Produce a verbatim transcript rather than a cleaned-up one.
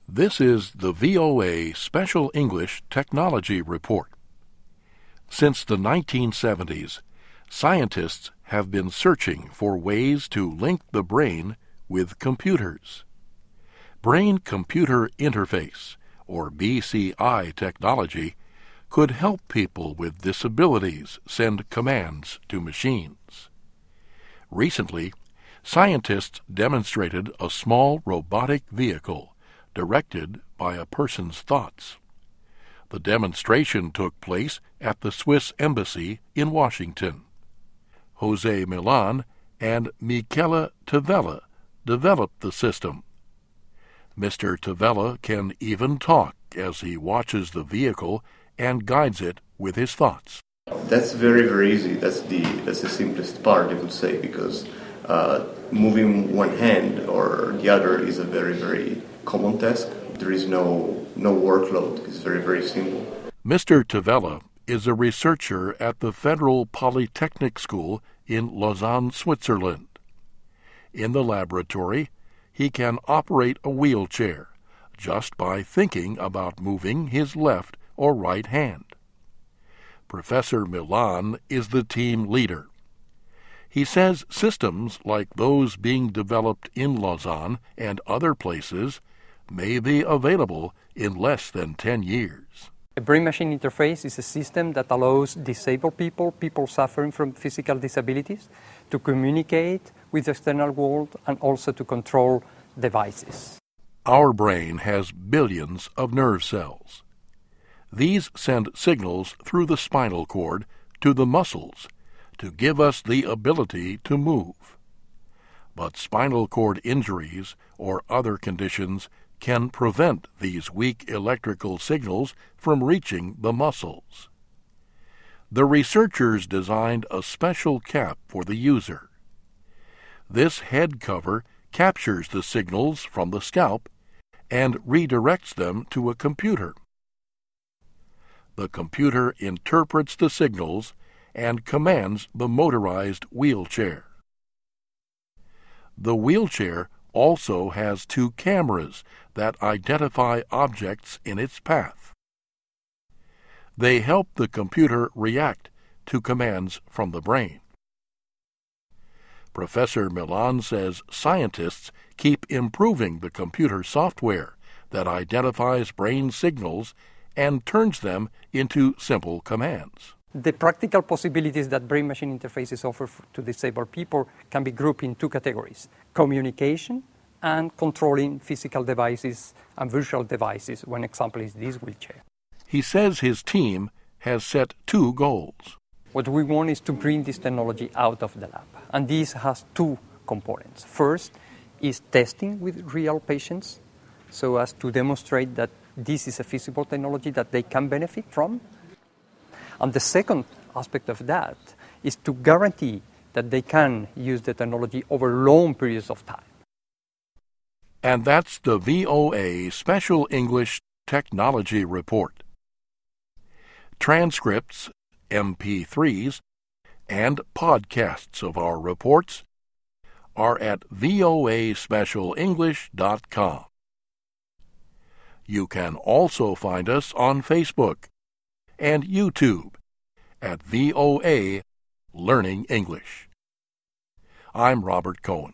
This is the V O A Special English Technology Report. Since the nineteen seventies, scientists have been searching for ways to link the brain with computers. Brain-computer interface, or B C I technology, could help people with disabilities send commands to machines. Recently, scientists demonstrated a small robotic vehicle directed by a person's thoughts. The demonstration took place at the Swiss Embassy in Washington. Jose Millan and Michele Tavella developed the system. Mister Tavella can even talk as he watches the vehicle and guides it with his thoughts. That's very, very easy. That's the that's the simplest part, I would say, because uh, moving one hand or the other is a very, very common task. There is no no workload. It's very, very simple. Mister Tavella is a researcher at the Federal Polytechnic School in Lausanne, Switzerland. In the laboratory, he can operate a wheelchair just by thinking about moving his left or right hand. Professor Millan is the team leader. He says systems like those being developed in Lausanne and other places may be available in less than ten years. A brain-machine interface is a system that allows disabled people, people suffering from physical disabilities, to communicate with the external world and also to control devices. Our brain has billions of nerve cells. These send signals through the spinal cord to the muscles to give us the ability to move. But spinal cord injuries or other conditions can prevent these weak electrical signals from reaching the muscles. The researchers designed a special cap for the user. This head cover captures the signals from the scalp and redirects them to a computer. The computer interprets the signals and commands the motorized wheelchair. The wheelchair also has two cameras that identify objects in its path. They help the computer react to commands from the brain. Professor Millan says scientists keep improving the computer software that identifies brain signals and turns them into simple commands. The practical possibilities that brain-machine interfaces offer to disabled people can be grouped in two categories: communication and controlling physical devices and virtual devices. One example is this wheelchair. He says his team has set two goals. What we want is to bring this technology out of the lab, and this has two components. First is testing with real patients, so as to demonstrate that this is a feasible technology that they can benefit from. And the second aspect of that is to guarantee that they can use the technology over long periods of time. And that's the V O A Special English Technology Report. Transcripts, M P threes, and podcasts of our reports are at voa special english dot com. You can also find us on Facebook and YouTube at V O A Learning English. I'm Robert Cohen.